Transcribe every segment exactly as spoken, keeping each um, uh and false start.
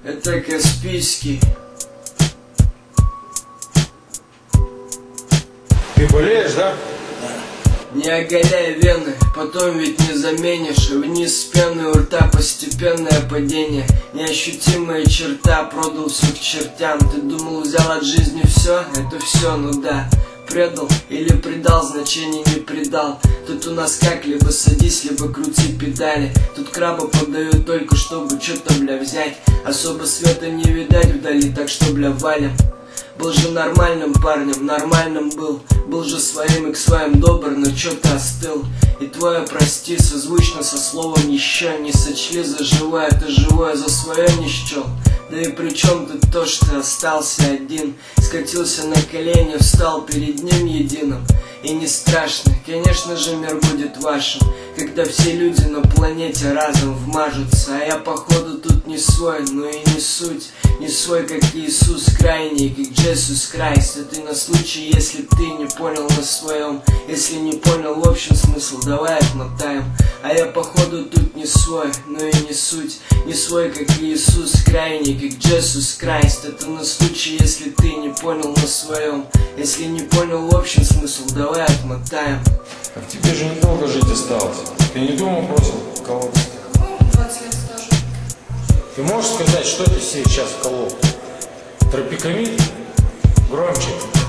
Это Каспийский. Ты болеешь, да? Не оголяй вены, потом ведь не заменишь. Вниз с пены у рта постепенное падение. Неощутимая черта, продал все к чертям. Ты думал, взял от жизни все? Это все, ну да. Предал или предал, значения не придал. Тут у нас как, либо садись, либо крути педали. Тут краба подают только, чтобы что-то, бля, взять. Особо света не видать вдали, так что, бля, валим. Был же нормальным парнем, нормальным был. Был же своим и к своим добр, но чё-то остыл. И твое прости созвучно со словом еще. Не сочли за живое, ты живое за свое не счел. Да и при чем тут то, что остался один? Скатился на колени, встал перед ним единым. И не страшно, конечно же мир будет вашим, когда все люди на планете разом вмажутся. А я походу тут не свой, но и не суть. Не свой, как Иисус крайний, как Джесус Крайст. Это на случай, если ты не понял на своем. Если не понял в общем смысл, давай отмотаем. А я походу тут не свой, но и не суть. Не свой, как Иисус крайний, как Джесус Крайст. Это на случай, если ты не понял на своем. Если не понял в общем смысл, давай отмотаем. Так тебе же недолго жить осталось. Ты не думал, бросил колоться? двадцать лет стажа. Ты можешь сказать, что ты сейчас вколол? Тропикамид? Громче.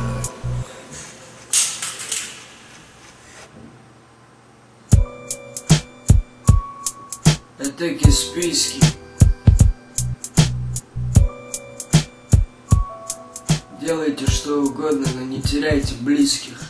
Это Каспийский. Делайте что угодно, но не теряйте близких.